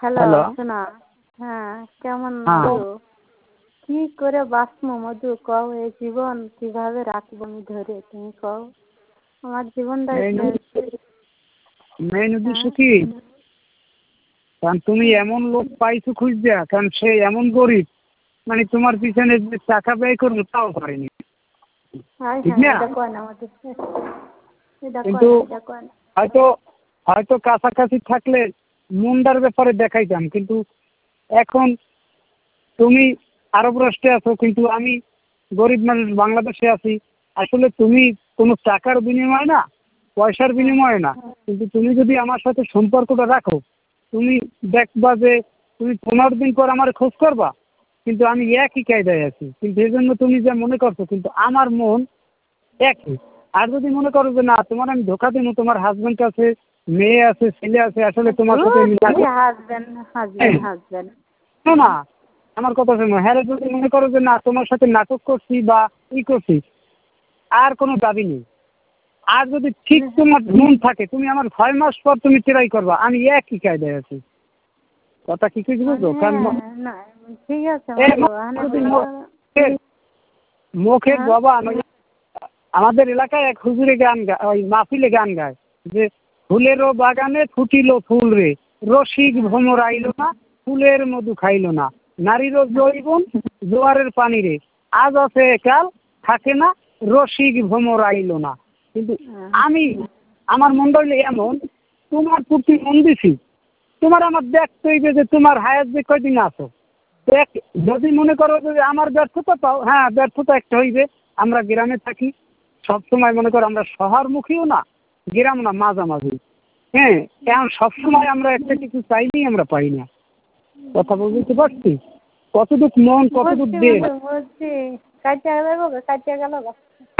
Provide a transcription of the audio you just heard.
Hello, শোনা। হ্যাঁ, কেমন মধু? কি করে বাঁচবো মধু কও? এই জীবন কিভাবে রাখবো আমি ধরে, তুমি কও। আমার জীবনটা মেইন উদ্দেশ্য কি? কারণ তুমি এমন লোক পাইছো খুঁজতে, কারণ সে এমন গরিব, মানে তোমার পিছনে যে টাকা ব্যয় করবো তাও পারেনি, ঠিক না? কিন্তু হয়তো হয়তো কাছাকাছি থাকলে মুন্ডার ব্যাপারে দেখাইতাম, কিন্তু এখন তুমি আরব রাষ্ট্রে আছো, কিন্তু আমি গরিব মানুষ বাংলাদেশে আছি। আসলে তুমি কোনো টাকার বিনিময় না, পয়সার বিনিময় না, কিন্তু তুমি যদি আমার সাথে সম্পর্কটা রাখো, তুমি দেখবা যে তুমি 15 দিন পর আমার খোঁজ করবা, কিন্তু আমি একই কায়দায় আছি। কিন্তু এই জন্য তুমি যা মনে করছো, কিন্তু আমার মন একই। আর যদি মনে করো যে না, তোমার আমি ধোকা দিব, তোমার হাজবেন্ড আছে, মেয়ে আছে, ছেলে আছে, আসলে তোমার সাথে না, আমার কথা শোনো। হ্যাঁ, যদি মনে করো যে না, তোমার সাথে নাটক করছি বা করছি, আর কোনো দাবি নেই। আর যদি ঠিক তোমার মন থাকে, তুমি আমার 6 মাস পর তুমি ট্রাই করবা, আমি একই কায়দায় আছি। কথা কি কিছু বুঝো? মুখের বাবা, আমাদের এলাকায় এক হুজুরে গান গায়, ওই মাহফিলে গান গায় যে ফুলেরও বাগানে ফুটিল ফুল রে, রসিক ভ্রমর আইল না, ফুলের মধু খাইল না, নারীরও জৈবন জোয়ারের পানি রে, আজ আছে কাল থাকে না, রসিক ভ্রমর আইল না। কিন্তু আমি আমার মন্ডল এমন, তোমার প্রতি মন দিছি, তোমার আমার দেখতে হইবে যে তোমার হায়াত যে কয়দিন আছো। যদি মনে করো যে আমার ব্যর্থতা পাও, হ্যাঁ, ব্যর্থতা একটা হইবে। আমরা গ্রামে থাকি, সবসময় মনে করো আমরা শহরমুখীও না, গ্রাম না, মাঝামাঝি। হ্যাঁ, এখন সবসময় আমরা একটা কিছু চাইলেই আমরা পাই না। কথা বলতে পারছি? কতটুক মন, কতটুক দেহ।